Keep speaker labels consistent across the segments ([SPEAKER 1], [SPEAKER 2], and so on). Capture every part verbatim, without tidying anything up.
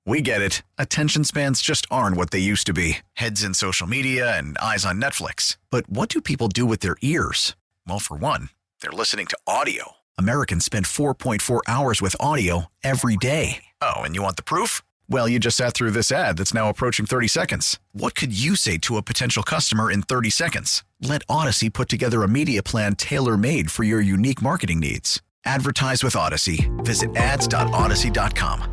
[SPEAKER 1] We get it. Attention spans just aren't what they used to be. Heads in social media and eyes on Netflix. But what do people do with their ears? Well, for one, they're listening to audio. Americans spend four point four hours with audio every day. Oh, and you want the proof? Well, you just sat through this ad that's now approaching thirty seconds. What could you say to a potential customer in thirty seconds? Let Odyssey put together a media plan tailor-made for your unique marketing needs. Advertise with Odyssey. Visit ads dot odyssey dot com.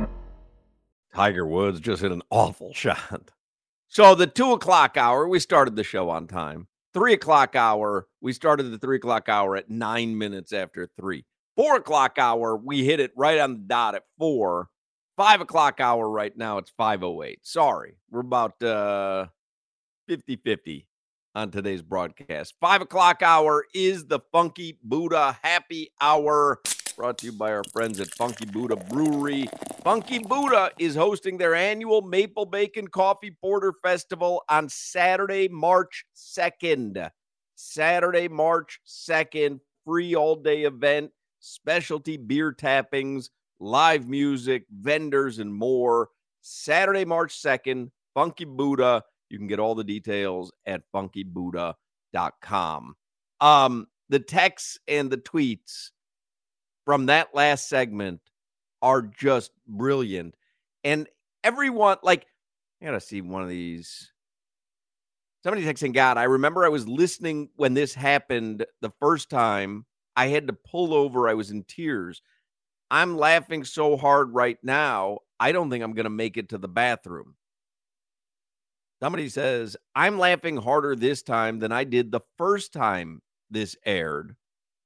[SPEAKER 2] Tiger Woods just hit an awful shot. So the two o'clock hour, we started the show on time. Three o'clock hour, we started the three o'clock hour at nine minutes after three. Four o'clock hour, we hit it right on the dot at four. Five o'clock hour right now, it's five oh eight. Sorry, we're about uh, fifty-fifty on today's broadcast. Five o'clock hour is the Funky Buddha Happy Hour, brought to you by our friends at Funky Buddha Brewery. Funky Buddha is hosting their annual Maple Bacon Coffee Porter Festival on Saturday, March second. Saturday, March second, free all-day event, specialty beer tappings, live music, vendors, and more. Saturday, March second, Funky Buddha. You can get all the details at funky buddha dot com. Um, the texts and the tweets from that last segment are just brilliant. And everyone, like, I gotta see one of these. Somebody texting, God, I remember I was listening when this happened the first time. I had to pull over. I was in tears. I'm laughing so hard right now, I don't think I'm going to make it to the bathroom. Somebody says, I'm laughing harder this time than I did the first time this aired.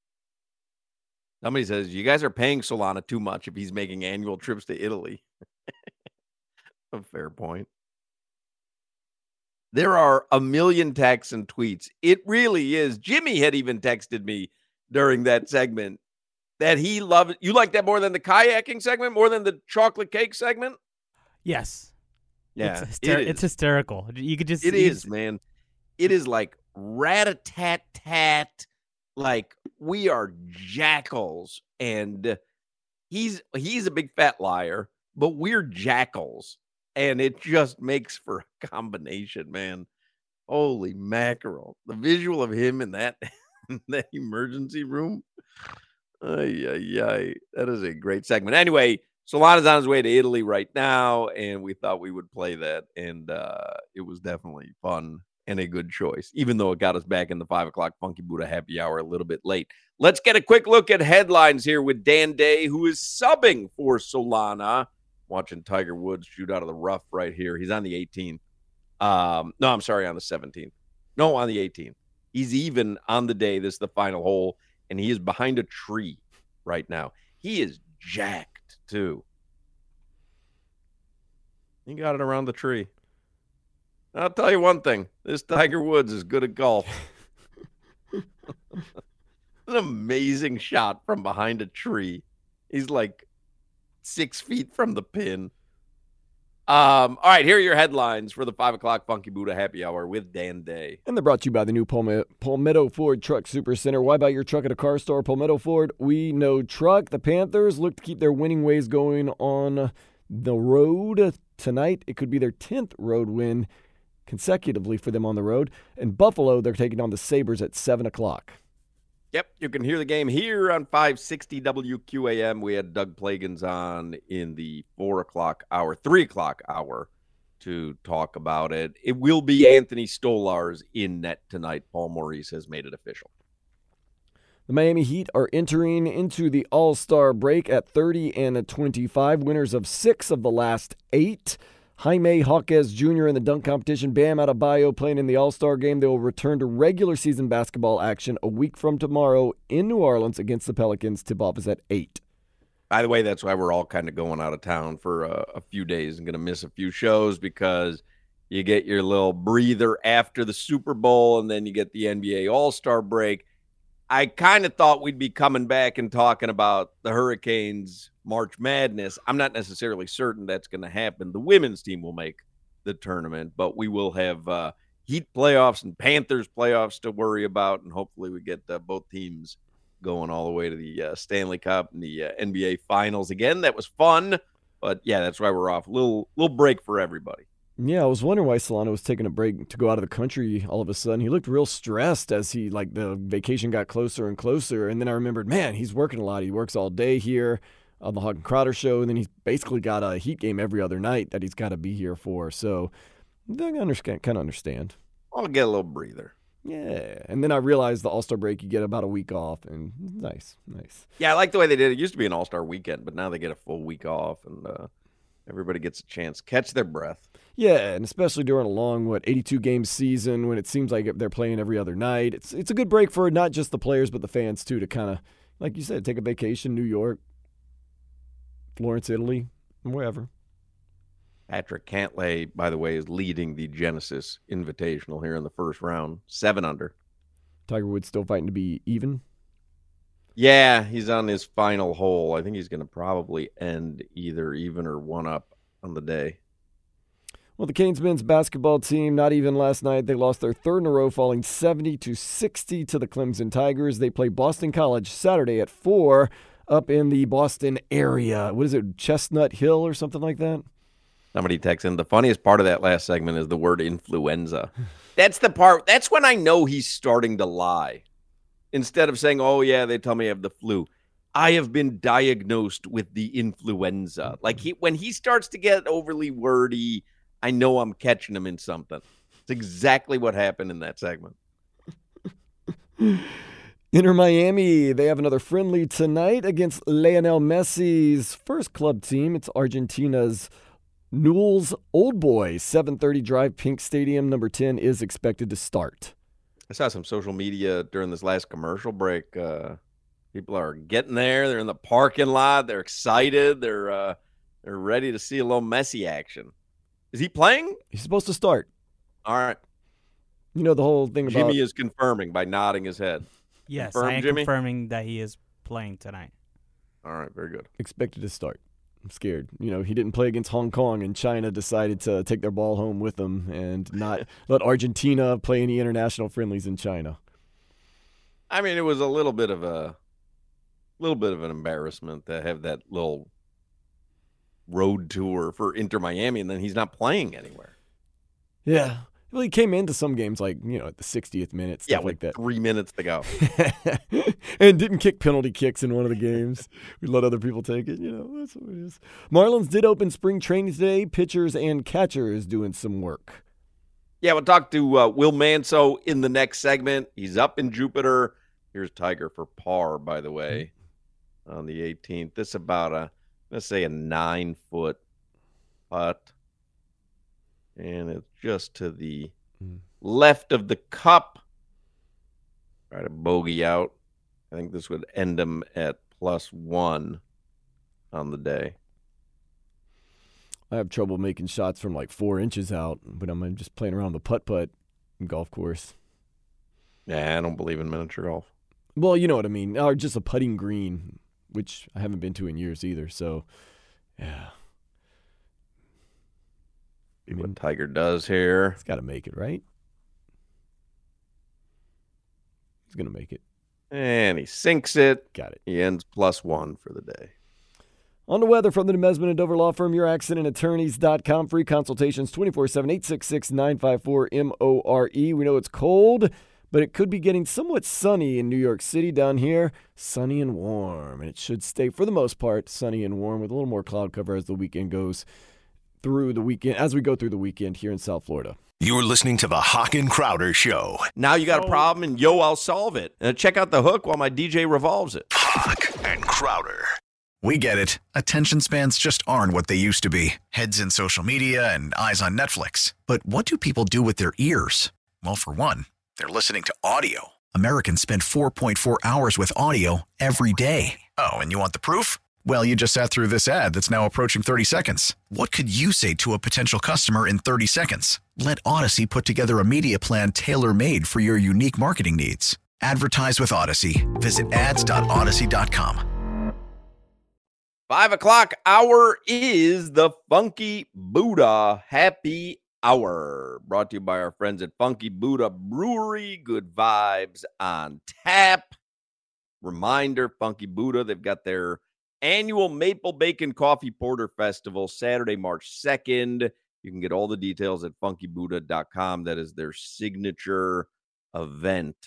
[SPEAKER 2] Somebody says, you guys are paying Solana too much if he's making annual trips to Italy. A fair point. There are a million texts and tweets. It really is. Jimmy had even texted me during that segment that he loved. You like that more than the kayaking segment, more than the chocolate cake segment?
[SPEAKER 3] Yes.
[SPEAKER 2] Yeah,
[SPEAKER 3] it's, hyster-
[SPEAKER 2] it
[SPEAKER 3] it's hysterical. You could just
[SPEAKER 2] It
[SPEAKER 3] you
[SPEAKER 2] is,
[SPEAKER 3] just...
[SPEAKER 2] man. It is like rat-a-tat-tat. Like, we are jackals, and he's he's a big fat liar, but we're jackals, and it just makes for a combination, man. Holy mackerel. The visual of him in that, in that emergency room. Ay, ay, ay. That is a great segment. Anyway, Solana's on his way to Italy right now, and we thought we would play that, and uh, it was definitely fun and a good choice, even though it got us back in the five o'clock Funky Buddha Happy Hour a little bit late. Let's get a quick look at headlines here with Dan Day, who is subbing for Solana, watching Tiger Woods shoot out of the rough right here. He's on the eighteenth. Um, no, I'm sorry, on the seventeenth. No, on the eighteenth. He's even on the day. This is the final hole, and he is behind a tree right now. He is jacked, too. He got it around the tree. I'll tell you one thing. This Tiger Woods is good at golf. An amazing shot from behind a tree. He's like six feet from the pin. Um, all right, here are your headlines for the five o'clock Funky Buddha Happy Hour with Dan Day.
[SPEAKER 4] And they're brought to you by the new Palme- Palmetto Ford Truck Super Center. Why buy your truck at a car store? Palmetto Ford, we know truck. The Panthers look to keep their winning ways going on the road tonight. It could be their tenth road win consecutively for them on the road. And Buffalo, they're taking on the Sabres at seven o'clock.
[SPEAKER 2] Yep, you can hear the game here on five sixty W Q A M. We had Doug Plagans on in the four o'clock hour, three o'clock hour to talk about it. It will be Anthony Stolarz in net tonight. Paul Maurice has made it official.
[SPEAKER 4] The Miami Heat are entering into the All-Star break at thirty and twenty-five, winners of six of the last eight. Jaime Jaquez Junior in the dunk competition. Bam Adebayo playing in the All-Star game. They will return to regular season basketball action a week from tomorrow in New Orleans against the Pelicans. Tip-off is at eight.
[SPEAKER 2] By the way, that's why we're all kind of going out of town for a, a few days and going to miss a few shows because you get your little breather after the Super Bowl and then you get the N B A All-Star break. I kind of thought we'd be coming back and talking about the Hurricanes' March Madness. I'm not necessarily certain that's going to happen. The women's team will make the tournament, but we will have uh, Heat playoffs and Panthers playoffs to worry about, and hopefully we get uh, both teams going all the way to the uh, Stanley Cup and the uh, N B A Finals again. That was fun, But yeah, that's why we're off. Little little break for everybody.
[SPEAKER 4] Yeah, I was wondering why Solano was taking a break to go out of the country all of a sudden. He looked real stressed as he, like, the vacation got closer and closer. And then I remembered, man, he's working a lot. He works all day here on the Hawk and Crowder show. And then he's basically got a Heat game every other night that he's got to be here for. So I understand, kind of understand.
[SPEAKER 2] I'll get a little breather.
[SPEAKER 4] Yeah. And then I realized the All-Star break, you get about a week off. And nice, nice.
[SPEAKER 2] Yeah, I like the way they did it. It used to be an All-Star weekend, but now they get a full week off. And uh, everybody gets a chance to catch their breath.
[SPEAKER 4] Yeah, and especially during a long, what, eighty-two game season when it seems like they're playing every other night. It's it's a good break for not just the players but the fans, too, to kind of, like you said, take a vacation, New York, Florence, Italy, wherever.
[SPEAKER 2] Patrick Cantlay, by the way, is leading the Genesis Invitational here in the first round, seven under.
[SPEAKER 4] Tiger Woods still fighting to be even?
[SPEAKER 2] Yeah, he's on his final hole. I think he's going to probably end either even or one up on the day.
[SPEAKER 4] Well, the Canes men's basketball team, not even last night, they lost their third in a row, falling seventy to sixty to the Clemson Tigers. They play Boston College Saturday at four up in the Boston area. What is it, Chestnut Hill or something like that?
[SPEAKER 2] Somebody texted in, the funniest part of that last segment is the word influenza. That's the part, that's when I know he's starting to lie. Instead of saying, oh, yeah, they tell me I have the flu. I have been diagnosed with the influenza. Like he, when he starts to get overly wordy, I know I'm catching him in something. It's exactly what happened in that segment.
[SPEAKER 4] Inter Miami, they have another friendly tonight against Lionel Messi's first club team. It's Argentina's Newell's Old Boys. seven thirty drive, Pink Stadium. Number ten is expected to start.
[SPEAKER 2] I saw some social media during this last commercial break. Uh, people are getting there. They're in the parking lot. They're excited. They're uh, they're ready to see a little Messi action. Is he playing?
[SPEAKER 4] He's supposed to start.
[SPEAKER 2] All right.
[SPEAKER 4] You know the whole thing about...
[SPEAKER 2] Jimmy is confirming by nodding his head.
[SPEAKER 3] Yes,
[SPEAKER 2] Confirm,
[SPEAKER 3] I am
[SPEAKER 2] Jimmy?
[SPEAKER 3] confirming that he is playing tonight.
[SPEAKER 2] All right, very good.
[SPEAKER 4] Expected to start. I'm scared. You know, he didn't play against Hong Kong, and China decided to take their ball home with them and not let Argentina play any international friendlies in China.
[SPEAKER 2] I mean, it was a little bit of a little bit of an embarrassment to have that little road tour for Inter Miami, and then he's not playing anywhere.
[SPEAKER 4] Yeah. Well, he came into some games like, you know, at the sixtieth minute, stuff
[SPEAKER 2] Yeah,
[SPEAKER 4] like
[SPEAKER 2] with
[SPEAKER 4] that.
[SPEAKER 2] three minutes to go.
[SPEAKER 4] And didn't kick penalty kicks in one of the games. We let other people take it. You know, that's what it is. Marlins did open spring training today. Pitchers and catchers doing some work.
[SPEAKER 2] Yeah, we'll talk to uh, Will Manso in the next segment. He's up in Jupiter. Here's Tiger for par, by the way, on the eighteenth. This is about a, let's say, a nine-foot putt. And it's just to the mm. left of the cup. Try to bogey out. I think this would end him at plus one on the day.
[SPEAKER 4] I have trouble making shots from like four inches out, but I'm just playing around the putt-putt golf course.
[SPEAKER 2] Yeah, I don't believe in miniature golf.
[SPEAKER 4] Well, you know what I mean. Or just a putting green, which I haven't been to in years either. So, yeah.
[SPEAKER 2] See what Tiger does here.
[SPEAKER 4] He's got to make it, right? He's going to make it.
[SPEAKER 2] And he sinks it.
[SPEAKER 4] Got it.
[SPEAKER 2] He ends plus one for the day.
[SPEAKER 4] On the weather from the Nemesman and Dover Law Firm, your accident attorneys dot com. Free consultations twenty-four seven, eight six six, nine five four, M O R E. We know it's cold, but it could be getting somewhat sunny in New York City. Down here, sunny and warm. And it should stay, for the most part, sunny and warm with a little more cloud cover as the weekend goes through the weekend, as we go through the weekend here in South Florida.
[SPEAKER 5] You're listening to the Hawk and Crowder Show.
[SPEAKER 2] Now you got a problem, and yo, I'll solve it. Uh, check out the hook while my D J revolves it.
[SPEAKER 5] Hawk and Crowder.
[SPEAKER 1] We get it. Attention spans just aren't what they used to be. Heads in social media and eyes on Netflix. But what do people do with their ears? Well, for one, they're listening to audio. Americans spend four point four hours with audio every day. Oh, and you want the proof? Well, you just sat through this ad that's now approaching thirty seconds. What could you say to a potential customer in thirty seconds? Let Odyssey put together a media plan tailor-made for your unique marketing needs. Advertise with Odyssey. Visit ads dot odyssey dot com.
[SPEAKER 2] Five o'clock hour is the Funky Buddha Happy Hour. Brought to you by our friends at Funky Buddha Brewery. Good vibes on tap. Reminder, Funky Buddha, they've got their annual Maple Bacon Coffee Porter Festival, Saturday, March second. You can get all the details at funky buddha dot com. That is their signature event.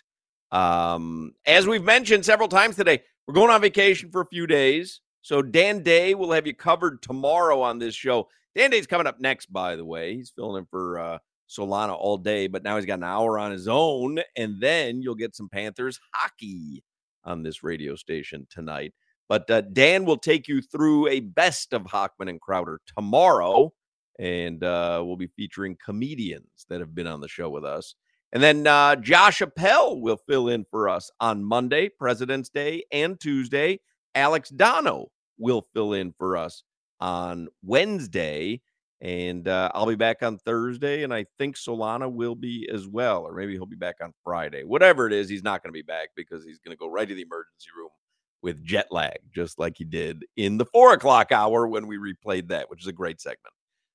[SPEAKER 2] Um, as we've mentioned several times today, we're going on vacation for a few days. So Dan Day will have you covered tomorrow on this show. Dan Day's coming up next, by the way. He's filling in for uh, Solana all day, but now he's got an hour on his own. And then you'll get some Panthers hockey on this radio station tonight. But uh, Dan will take you through a best of Hochman and Crowder tomorrow. And uh, we'll be featuring comedians that have been on the show with us. And then uh, Josh Appel will fill in for us on Monday, President's Day, and Tuesday. Alex Dono will fill in for us on Wednesday. And uh, I'll be back on Thursday, and I think Solana will be as well. Or maybe he'll be back on Friday. Whatever it is, he's not going to be back because he's going to go right to the emergency room with jet lag, just like he did in the four o'clock hour when we replayed that, which is a great segment.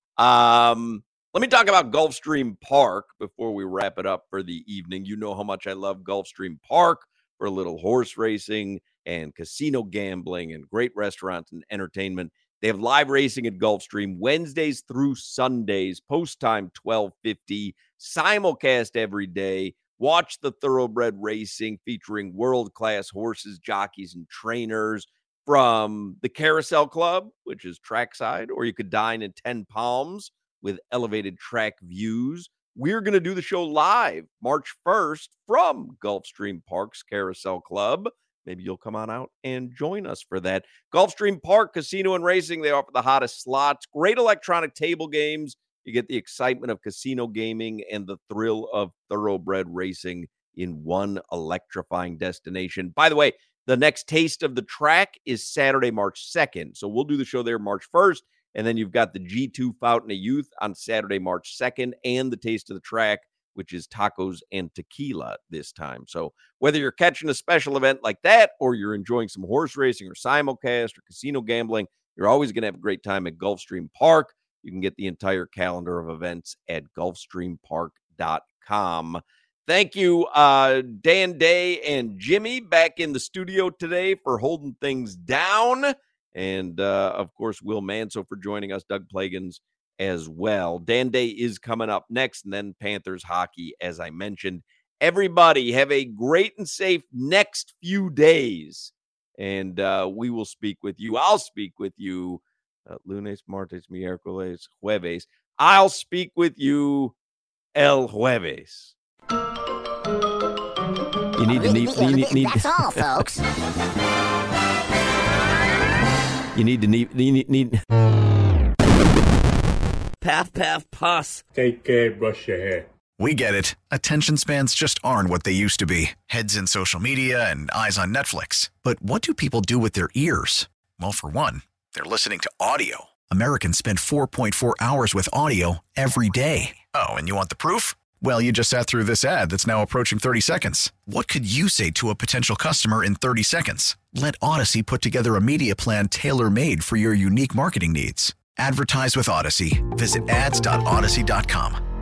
[SPEAKER 2] Um, let me talk about Gulfstream Park before we wrap it up for the evening. You know how much I love Gulfstream Park for a little horse racing and casino gambling and great restaurants and entertainment. They have live racing at Gulfstream Wednesdays through Sundays, post time twelve fifty, simulcast every day. Watch the thoroughbred racing featuring world-class horses, jockeys, and trainers from the Carousel Club, which is trackside, or you could dine in Ten Palms with elevated track views. We're going to do the show live March first from Gulfstream Park's Carousel Club. Maybe you'll come on out and join us for that. Gulfstream Park Casino and Racing, they offer the hottest slots, great electronic table games. You get the excitement of casino gaming and the thrill of thoroughbred racing in one electrifying destination. By the way, the next taste of the track is Saturday, March second. So we'll do the show there March first. And then you've got the G two Fountain of Youth on Saturday, March second, and the taste of the track, which is tacos and tequila this time. So whether you're catching a special event like that or you're enjoying some horse racing or simulcast or casino gambling, you're always going to have a great time at Gulfstream Park. You can get the entire calendar of events at gulfstream park dot com. Thank you, uh, Dan Day and Jimmy back in the studio today for holding things down. And, uh, of course, Will Manso for joining us, Doug Plagans as well. Dan Day is coming up next, and then Panthers hockey, as I mentioned. Everybody have a great and safe next few days, and uh, we will speak with you. I'll speak with you uh, lunes, martes, miércoles, jueves. I'll speak with you el jueves.
[SPEAKER 6] You need to need, you need, need
[SPEAKER 7] That's all, folks.
[SPEAKER 6] You need to need you need, need Path, path, puss.
[SPEAKER 8] Take care, brush your hair.
[SPEAKER 1] We get it. Attention spans just aren't what they used to be. Heads in social media and eyes on Netflix. But what do people do with their ears? Well, for one, they're listening to audio. Americans spend four point four hours with audio every day. Oh, and you want the proof? Well, you just sat through this ad that's now approaching thirty seconds. What could you say to a potential customer in thirty seconds? Let Odyssey put together a media plan tailor-made for your unique marketing needs. Advertise with Odyssey. Visit ads dot odyssey dot com.